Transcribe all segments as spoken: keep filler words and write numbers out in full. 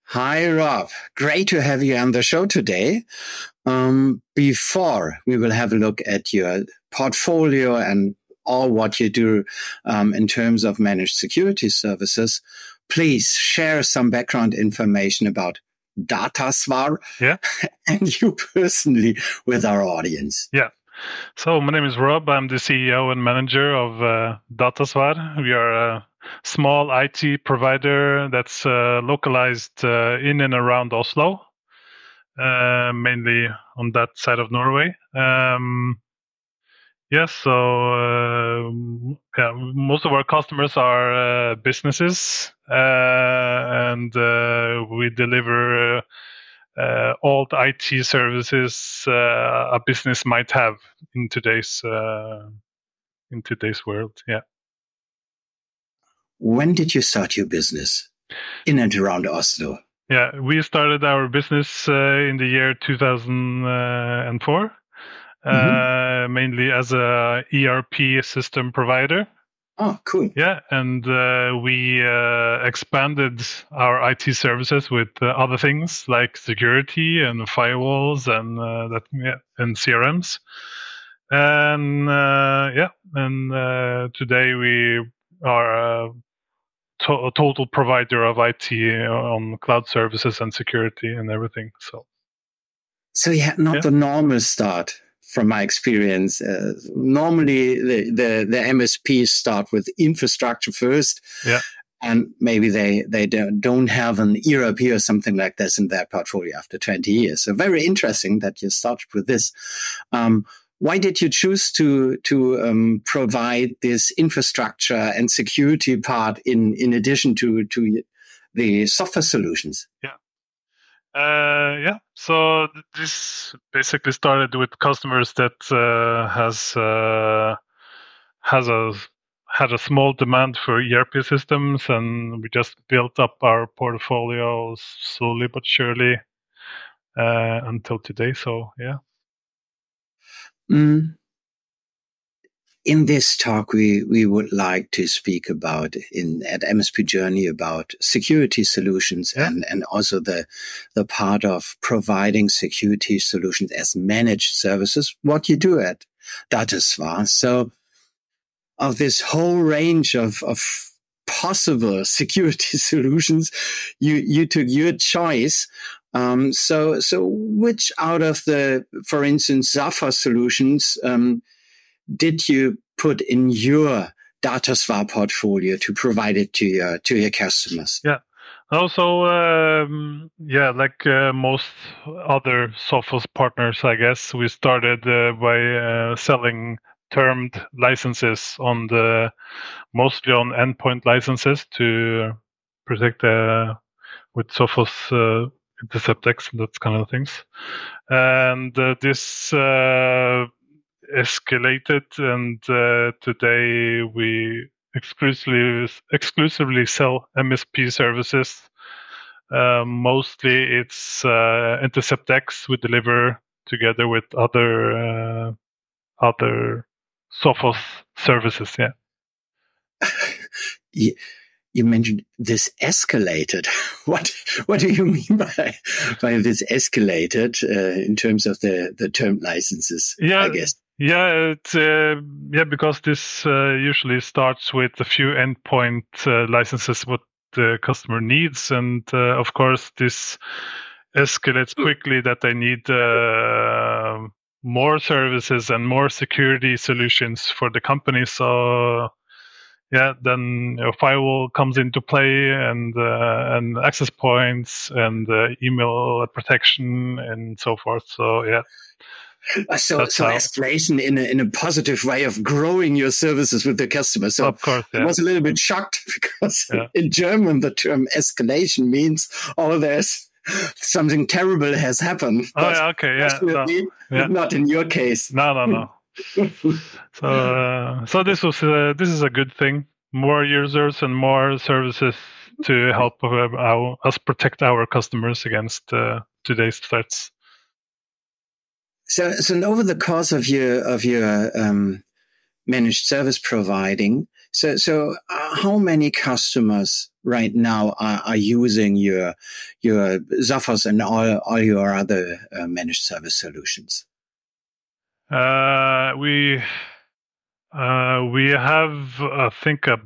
Hi, Rob. Great to have you on the show today. Um, before we will have a look at your portfolio and all what you do um, in terms of managed security services, please share some background information about Datasvar yeah. and you personally with our audience. Yeah. So my name is Rob. I'm the C E O and manager of uh, Datasvar. We are a small I T provider that's uh, localized uh, in and around Oslo, uh, mainly on that side of Norway. Um, yes, so uh, yeah, most of our customers are uh, businesses, uh, and uh, we deliver. Uh, Uh, all the I T services uh, a business might have in today's uh, in today's world. Yeah. When did you start your business in and around Oslo? Yeah, we started our business uh, in the year two thousand four, uh, mm-hmm. mainly as a E R P system provider. Oh, cool. Yeah, and uh, we uh, expanded our I T services with uh, other things like security and firewalls and uh, that yeah, and C R Ms. And uh, yeah, and uh, today we are a, to- a total provider of I T on cloud services and security and everything. So, so you had not yeah. the normal start. From my experience, uh, normally the, the, the M S Ps start with infrastructure first, yeah. and maybe they, they don't, don't have an E R P or something like this in their portfolio after twenty years. So very interesting that you started with this. Um, why did you choose to to um, provide this infrastructure and security part in, in addition to, to the software solutions? Yeah. Uh, yeah, so th- this basically started with customers that uh, has uh, has a had a small demand for E R P systems, and we just built up our portfolio slowly but surely uh, until today. So yeah. Mm. In this talk, we, we would like to speak about in at M S P Journey about security solutions yeah. and, and also the the part of providing security solutions as managed services, what you do at Datasvar. So of this whole range of, of possible security solutions, you, you took your choice. Um, so, so which out of the, for instance, Zafar solutions, um, did you put in your Datasvar portfolio to provide it to your to your customers? Yeah. Also, um, yeah, like uh, most other Sophos partners, I guess we started uh, by uh, selling termed licenses on the mostly on endpoint licenses to protect uh, with Sophos uh, InterceptX and that kind of things. And uh, this. Uh, escalated, and uh, today we exclusively exclusively sell M S P services. Uh, mostly it's uh, InterceptX we deliver together with other uh, other Sophos services. Yeah. you, you mentioned this escalated. What what do you mean by by this escalated uh, in terms of the the term licenses? Yeah, I guess. Yeah, it, uh, yeah, because this uh, usually starts with a few endpoint uh, licenses what the customer needs, and uh, of course this escalates quickly that they need uh, more services and more security solutions for the company. So yeah, then you know, firewall comes into play, and uh, and access points, and uh, email protection, and so forth. So yeah. So, so how. escalation in a, in a positive way of growing your services with the customer. So of course, yeah. I was a little bit shocked because yeah. in German, the term escalation means, oh, there's something terrible has happened. Oh, yeah, okay, yeah. No, yeah. Not in your case. No, no, no. so, uh, so this was, uh, this is a good thing. More users and more services to help uh, our, us protect our customers against uh, today's threats. So, so over the course of your of your um, managed service providing, So, so uh, how many customers right now are, are using your your Sophos and all all your other uh, managed service solutions? Uh, we uh, we have, I think, a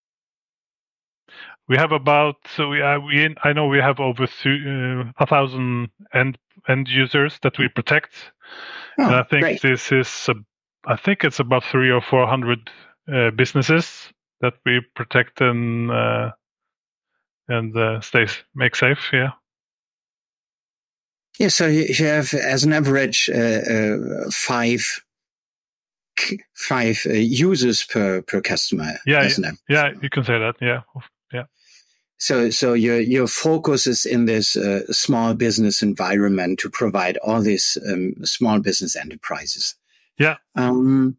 we have about so we, uh, we I know we have over th- uh, a thousand end end users that we protect, Oh, and I think great. this is a, I think it's about three or four hundred uh, businesses that we protect and uh, and uh, stay make safe. Yeah. Yeah. So you have, as an average, uh, uh, five five uh, users per per customer. Yeah. As Yeah, yeah, you can say that. Yeah. Yeah. So, so your your focus is in this uh, small business environment to provide all these um, small business enterprises. Yeah. Um,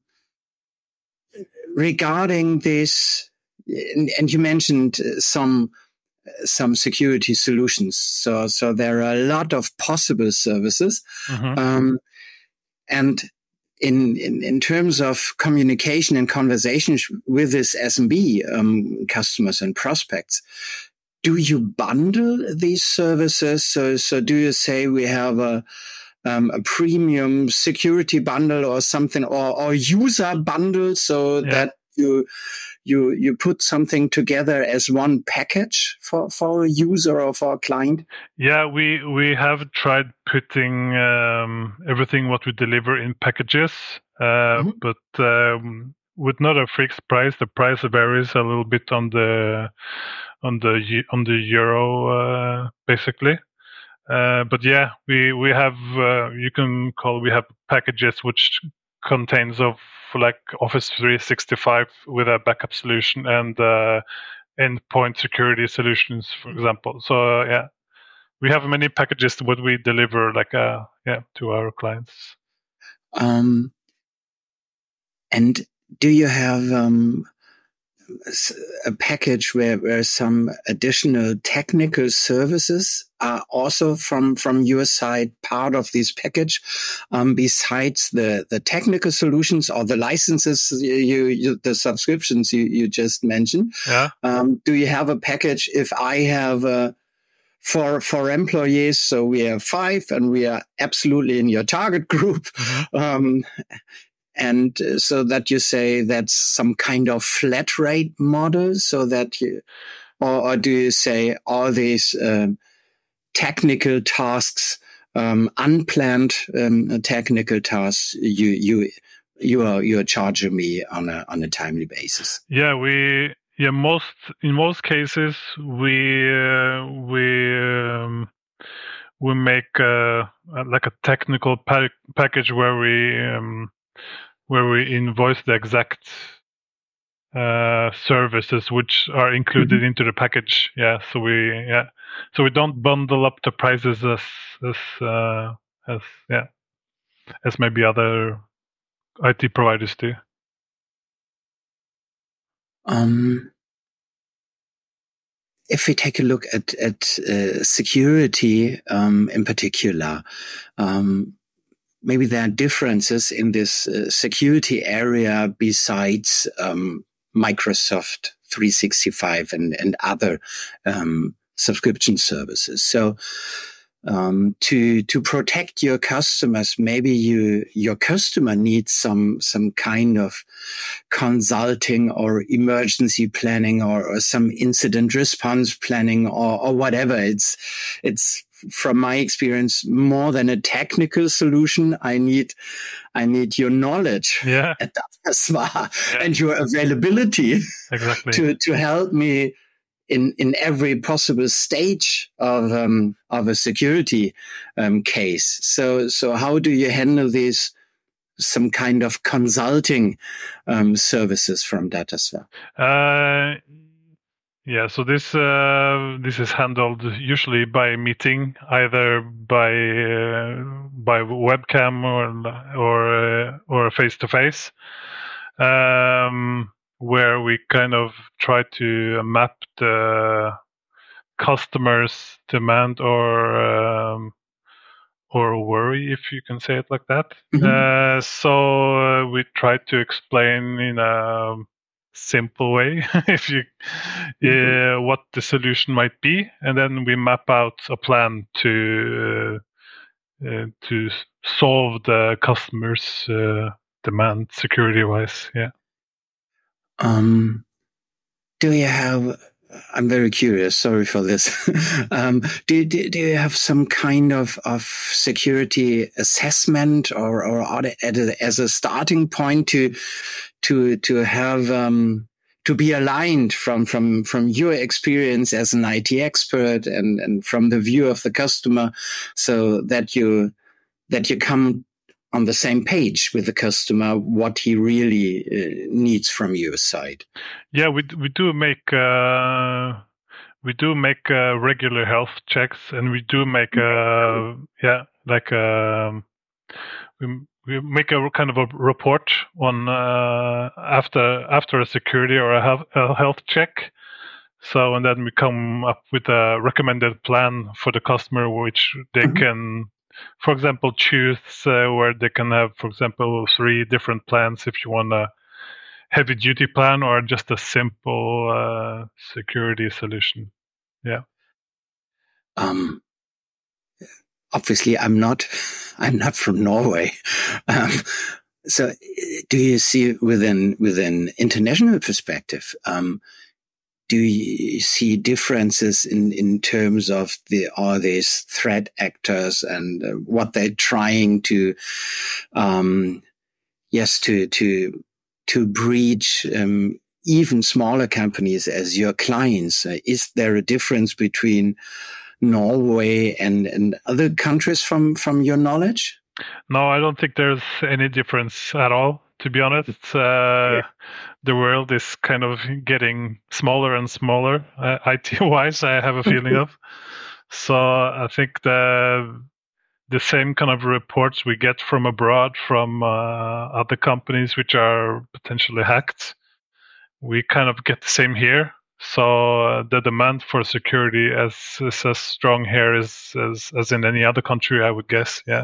regarding this, and, and you mentioned some some security solutions. So, so there are a lot of possible services, Mm-hmm. um, and in, in in terms of communication and conversations with this S M B um, customers and prospects. Do you bundle these services? So, so do you say we have a um, a premium security bundle or something, or, or user bundle, so Yeah. that you you you put something together as one package for, for a user or for a client? Yeah, we we have tried putting um, everything what we deliver in packages, uh, Mm-hmm. but um, with not a fixed price. The price varies a little bit on the on the on the euro, uh, basically. Uh, but yeah, we we have uh, you can call we have packages which contains of like Office three sixty-five with a backup solution and uh, endpoint security solutions, for example. So uh, yeah, we have many packages what we deliver like uh yeah to our clients. Um, and do you have um, a package where, where some additional technical services are also from, from your side part of this package, um, besides the, the technical solutions or the licenses, you, you the subscriptions you, you just mentioned? Yeah. Um, do you have a package if I have a for for employees, so we have five, and we are absolutely in your target group, mm-hmm. um, and so that you say that's some kind of flat rate model, so that you, or, or do you say all these um, technical tasks, um, unplanned um, technical tasks, you you you are you are charging me on a on a timely basis? Yeah, we yeah most in most cases we uh, we um, we make uh, like a technical pa- package where we um, where we invoice the exact uh, services which are included mm-hmm. into the package. Yeah, so we yeah, so we don't bundle up the prices as as uh, as yeah as maybe other I T providers do. Um, if we take a look at at uh, security um, in particular. Um, Maybe there are differences in this uh, security area besides um, Microsoft three sixty-five and, and other um, subscription services. So um, to to protect your customers, maybe you your customer needs some some kind of consulting or emergency planning or, or some incident response planning or, or whatever. It's it's from my experience, more than a technical solution, I need, I need your knowledge, yeah, yeah. and your availability, exactly, to to help me in in every possible stage of um, of a security um, case. So so how do you handle these? Some kind of consulting um, services from Datasware? Uh, Yeah, so this uh, this is handled usually by meeting, either by uh, by webcam or or uh, or face to face, where we kind of try to map the customer's demand or um, or worry, if you can say it like that. Mm-hmm. Uh, so uh, we try to explain in a simple way if you mm-hmm. uh, what the solution might be, and then we map out a plan to uh, uh, to solve the customer's uh, demand security wise. Yeah. Um, do you have? I'm very curious. Sorry for this. um, do, do do you have some kind of of security assessment, or or as a starting point to to to have um, to be aligned from from from your experience as an I T expert and and from the view of the customer, so that you that you come on the same page with the customer, what he really uh, needs from your side? Yeah, we we do make uh, we do make uh, regular health checks, and we do make uh, yeah like um, we we make a kind of a report on uh, after after a security or a health, a health check. So, and then we come up with a recommended plan for the customer, which they mm-hmm. can, for example, choose uh, where they can have, for example, three different plans if you want a heavy duty plan or just a simple uh, security solution. Yeah. Um, obviously, I'm not, I'm not from Norway. Um, so, do you see within within international perspective? Um, Do you see differences in, in terms of the all these threat actors and uh, what they're trying to, um, yes, to to to breach um, even smaller companies as your clients? Uh, is there a difference between Norway and, and other countries from from your knowledge? No, I don't think there's any difference at all. To be honest, uh, yeah. The world is kind of getting smaller and smaller, uh, I T-wise, I have a feeling of. So I think the the same kind of reports we get from abroad, from uh, other companies which are potentially hacked, we kind of get the same here. So uh, the demand for security is, is as strong here as, as as in any other country, I would guess. Yeah.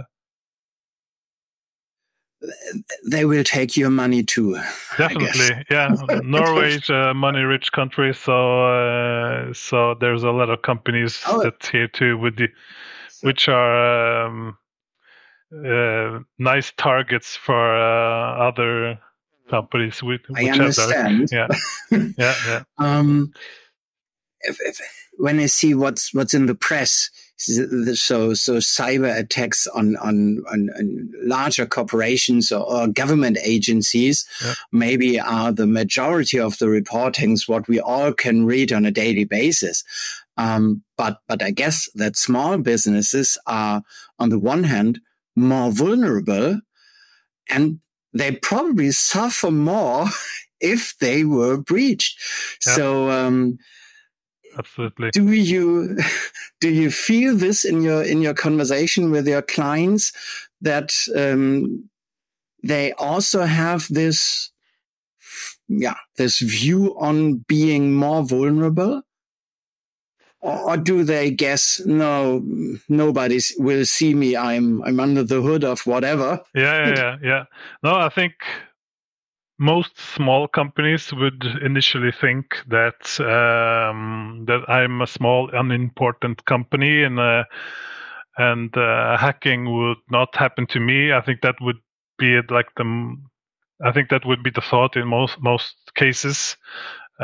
They will take your money too. Definitely, yeah. Norway is a money-rich country, so uh, so there's a lot of companies oh. that's here too, with the, which are um, uh, nice targets for uh, other companies. Which, I which understand. Have yeah, yeah, yeah. Um, if, if, when I see what's what's in the press. So, so cyber attacks on, on, on, on larger corporations or, or government agencies yeah. maybe are the majority of the reportings, what we all can read on a daily basis. Um, but, but I guess that small businesses are, on the one hand, more vulnerable, and they probably suffer more if they were breached. Yeah. So, um, Absolutely. Do you do you feel this in your in your conversation with your clients, that um, they also have this, yeah, this view on being more vulnerable, or, or do they guess, no, nobody will see me, I'm I'm under the hood of whatever? Yeah, yeah, yeah, yeah. No, I think most small companies would initially think that um, that I'm a small, unimportant company, and uh, and uh, hacking would not happen to me. I think that would be like the, I think that would be the thought in most most cases. Uh,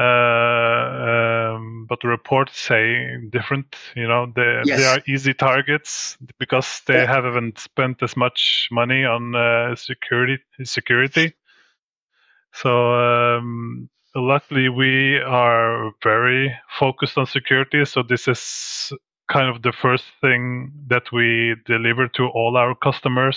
um, but the reports say different. You know, they yes. they are easy targets because they yeah. haven't spent as much money on uh, security security. So um, luckily, we are very focused on security. So this is kind of the first thing that we deliver to all our customers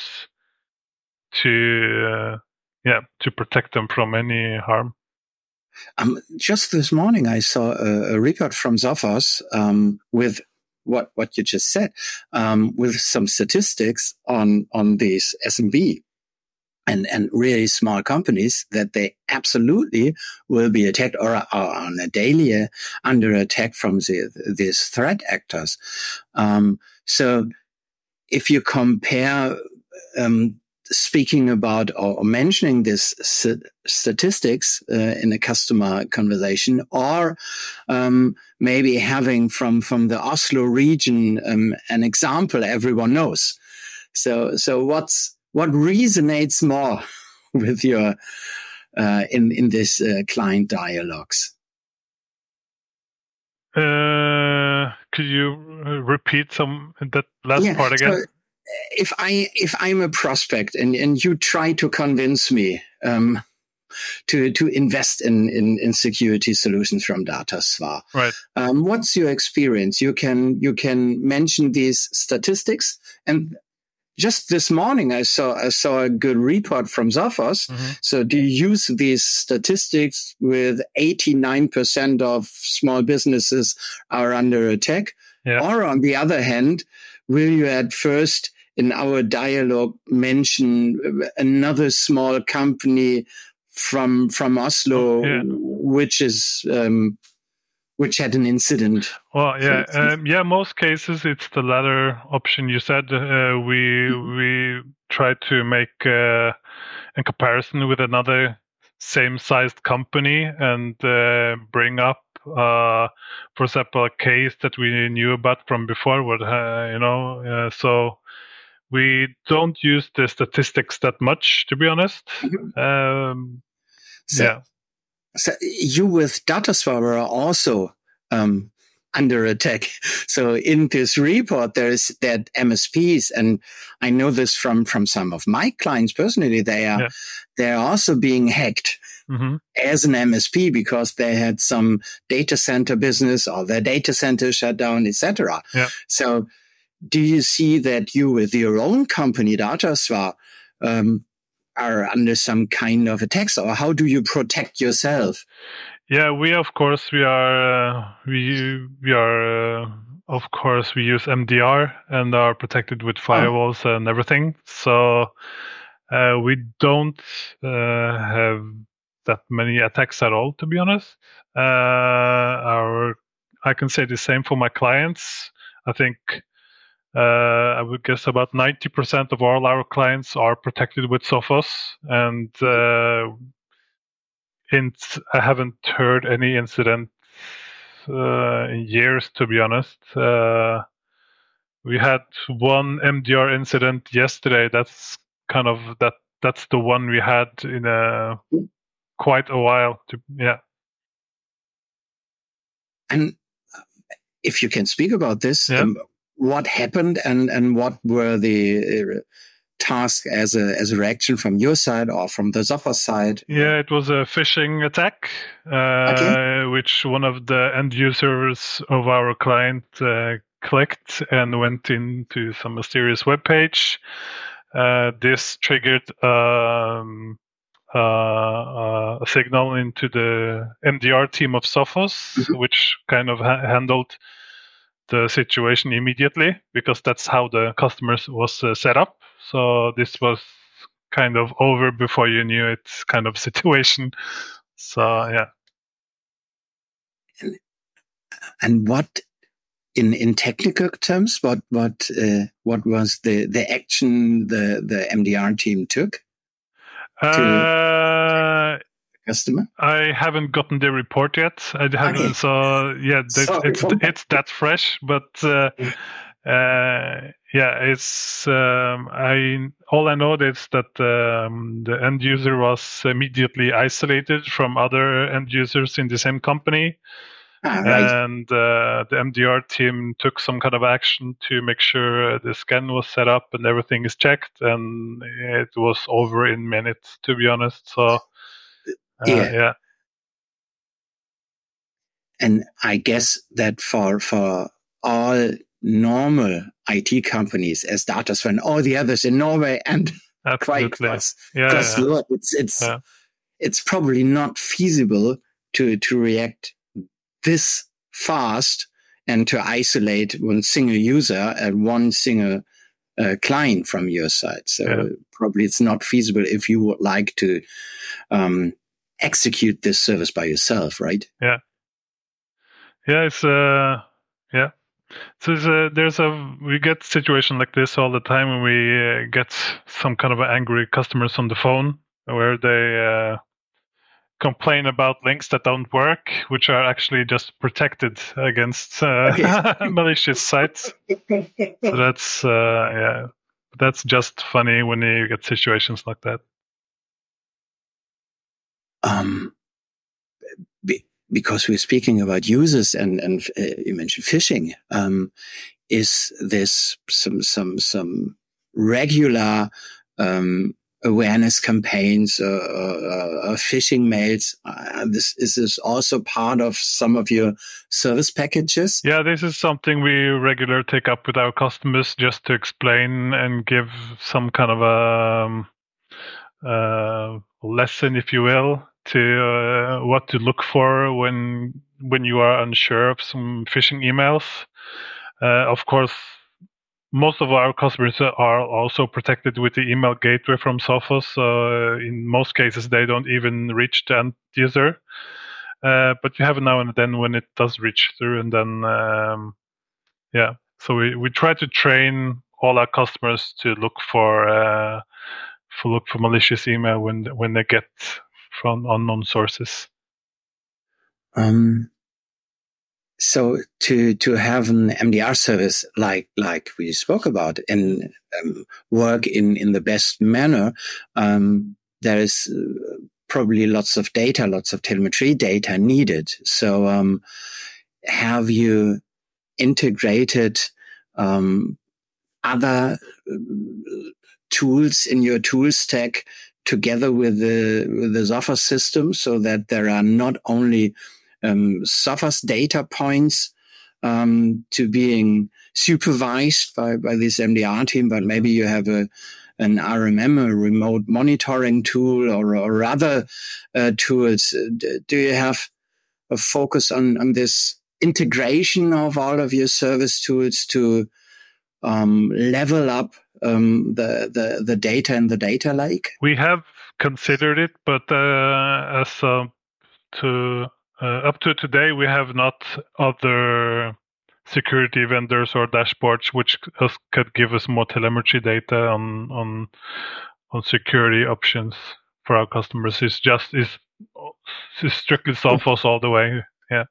to, uh, yeah, to protect them from any harm. Um, just this morning, I saw a, a report from Sophos um, with what what you just said, um, with some statistics on on these S M B. And, and really small companies, that they absolutely will be attacked or are on a daily uh, under attack from the, these threat actors. Um, so if you compare um, speaking about or mentioning this statistics uh, in a customer conversation, or um, maybe having from from the Oslo region um, an example everyone knows. So so what's what resonates more with your uh, in in this uh, client dialogues? Uh, could you repeat some that last yeah, part again? So if I if I'm a prospect and, and you try to convince me um, to to invest in, in in security solutions from Datasvar, right? Um, what's your experience? You can you can mention these statistics, and just this morning I saw I saw a good report from Sophos. Mm-hmm. So do you use these statistics with eighty-nine percent of small businesses are under attack? Yeah. Or on the other hand, will you at first in our dialogue mention another small company from from Oslo, oh, yeah. which is um, which had an incident? Well, yeah, um, yeah. Most cases, it's the latter option you said. Uh, we mm-hmm. we try to make uh, a comparison with another same-sized company and uh, bring up, uh, for example, a case that we knew about from before. What uh, you know, uh, so we don't use the statistics that much, to be honest. Mm-hmm. Um, so, yeah. So you with Datasvar are also um, under attack. So in this report, there is that M S Ps, and I know this from from some of my clients personally. They are yeah. they are also being hacked mm-hmm. as an M S P because they had some data center business or their data center shut down, et cetera. Yeah. So do you see that you with your own company, Datasvar, um, are under some kind of attacks, or how do you protect yourself? Yeah, we of course we are uh, we we are uh, of course we use M D R and are protected with firewalls oh. and everything. So uh, we don't uh, have that many attacks at all, to be honest. Uh, our I can say the same for my clients. I think. Uh, I would guess about ninety percent of all our clients are protected with Sophos, and uh, in, I haven't heard any incident uh, in years, to be honest. Uh, we had one M D R incident yesterday. That's kind of that. That's the one we had in a quite a while. To, yeah. And if you can speak about this. Yeah. Um, what happened and, and what were the uh, tasks as a as a reaction from your side or from the Sophos side? Yeah, it was a phishing attack, uh, okay. which one of the end users of our client uh, clicked and went into some mysterious web page. Uh, this triggered um, uh, uh, a signal into the M D R team of Sophos, mm-hmm. which kind of ha- handled the situation immediately, because that's how the customers was uh, set up. So this was kind of over before you knew it kind of situation. So yeah. And, and what in in technical terms, what what uh, what was the the action the the M D R team took to uh, customer? I haven't gotten the report yet. I haven't, okay. So yeah, it's it's that fresh, but uh, uh, yeah, it's um, I all I know is that um, the end user was immediately isolated from other end users in the same company, ah, right. and uh, the M D R team took some kind of action to make sure the scan was set up and everything is checked, and it was over in minutes, to be honest. So. Uh, yeah. yeah. And I guess that for for all normal I T companies, as Datasvar and all the others in Norway and quite across, yeah, across yeah. the world, it's it's yeah. it's probably not feasible to to react this fast and to isolate one single user and one single uh, client from your side. So yeah. probably it's not feasible if you would like to um, execute this service by yourself, right? Yeah. Yeah, it's uh, yeah. So there's a, there's a we get situation like this all the time when we uh, get some kind of angry customers on the phone where they uh, complain about links that don't work, which are actually just protected against uh, okay. malicious sites. So that's uh, yeah, that's just funny when you get situations like that. Um, be, because we're speaking about users and and uh, you mentioned phishing. Um, is this some some some regular um, awareness campaigns, uh, uh, uh, phishing mails? Uh, this is this also part of some of your service packages? Yeah, this is something we regularly take up with our customers just to explain and give some kind of a um, uh, lesson, if you will, to uh, what to look for when when you are unsure of some phishing emails. Uh, of course, most of our customers are also protected with the email gateway from Sophos. So uh, in most cases, they don't even reach the end user. Uh, but you have it now and then when it does reach through, and then um, yeah. So we, we try to train all our customers to look for uh, for look for malicious email when when they get from unknown sources. Um. So to to have an M D R service like like we spoke about and um, work in in the best manner, um, there is uh, probably lots of data, lots of telemetry data needed. So um, have you integrated um, other tools in your tool stack together with the with the Sophos system so that there are not only Um, Sophos data points um, to being supervised by, by this M D R team, but maybe you have a an R M M, a remote monitoring tool, or, or other uh, tools. Do you have a focus on, on this integration of all of your service tools to um, level up um, the, the the data in the data lake? We have considered it, but uh, as uh, to Uh, up to today, we have not other security vendors or dashboards which could give us more telemetry data on on on security options for our customers. It's just is strictly Sophos all the way. Yeah.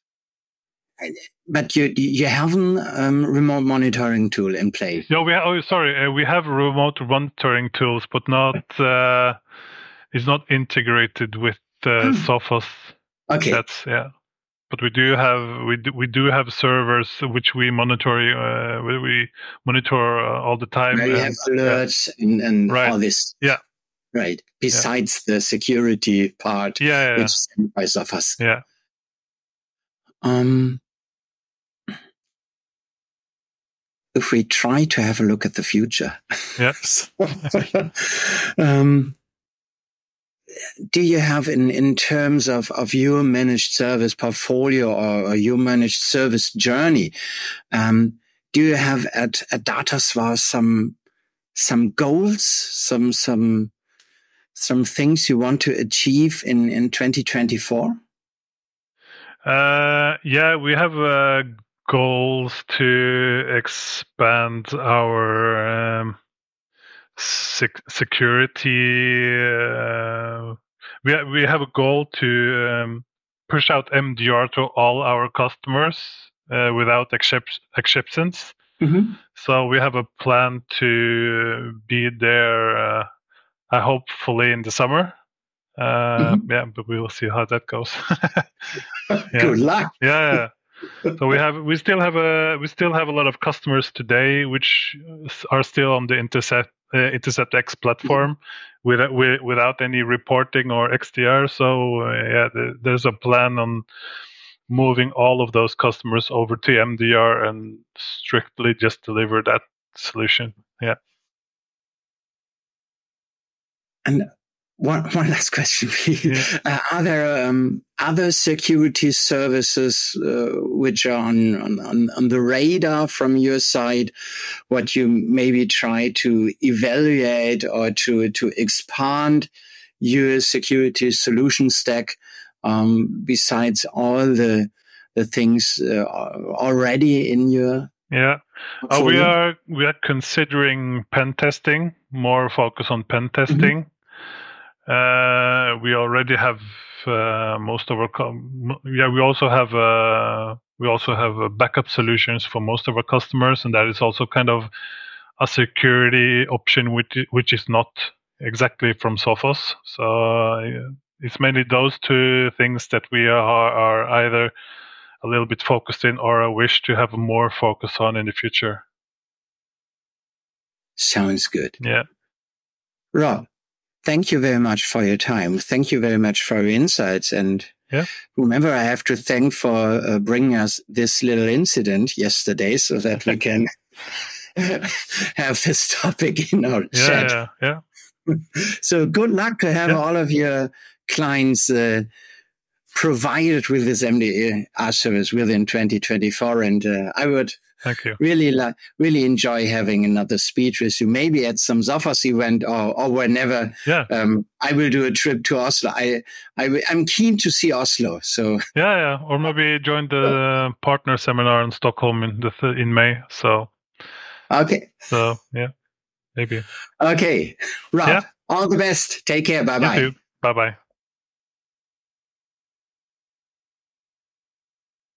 But you you have a um, remote monitoring tool in place. No, we ha- oh sorry, uh, we have remote monitoring tools, but not uh, it's not integrated with uh, Sophos. Okay. That's yeah, but we do have we do, we do have servers which we monitor uh, we monitor uh, all the time. Where you have alerts yeah. and, and right. all this. Yeah. Right. Besides yeah. the security part, yeah, yeah, which is by Sophos. Yeah. Um. If we try to have a look at the future. Yes. um. Do you have in, in terms of, of your managed service portfolio or, or your managed service journey, um, do you have at, at Datasvar some, some goals, some, some, some things you want to achieve in, in twenty twenty-four? Uh, yeah, we have uh, goals to expand our um, sec- security. Uh, we ha- we have a goal to um, push out M D R to all our customers uh, without excep- exceptions. Mm-hmm. So we have a plan to be there. Uh, I hopefully in the summer. Uh, mm-hmm. Yeah, but we will see how that goes. yeah. Good luck. Yeah. So we have we still have a we still have a lot of customers today which are still on the Intercept uh, Intercept X platform with, with without any reporting or X D R. So uh, yeah, the, there's a plan on moving all of those customers over to M D R and strictly just deliver that solution. Yeah. And one one last question, please. Yeah. Uh, are there um, other security services uh, which are on, on on the radar from your side? What you maybe try to evaluate or to to expand your security solution stack um, besides all the the things uh, already in your yeah uh, we are we are considering pen testing, more focus on pen testing. Mm-hmm. uh, we already have uh, most of our com- yeah we also have uh, we also have uh, backup solutions for most of our customers, and that is also kind of a security option which which is not exactly from Sophos. So uh, it's mainly those two things that we are, are either a little bit focused in or a wish to have more focus on in the future. Sounds good. Yeah. Rob, thank you very much for your time. Thank you very much for your insights. And yeah. remember, I have to thank for uh, bringing us this little incident yesterday so that we can have this topic in our yeah, chat. Yeah, yeah. So good luck to have yeah. all of your clients uh, provided with this M D R service within twenty twenty-four. And uh, I would Thank you. really, la- really enjoy having another speech with you, maybe at some Sophos event or, or whenever. Yeah. Um, I will do a trip to Oslo. I, I, I'm keen to see Oslo. So yeah, yeah. Or maybe join the partner seminar in Stockholm in the th- in May. So okay. So yeah, maybe. Okay, Rob. Yeah. All the best. Take care. Bye bye. Bye bye.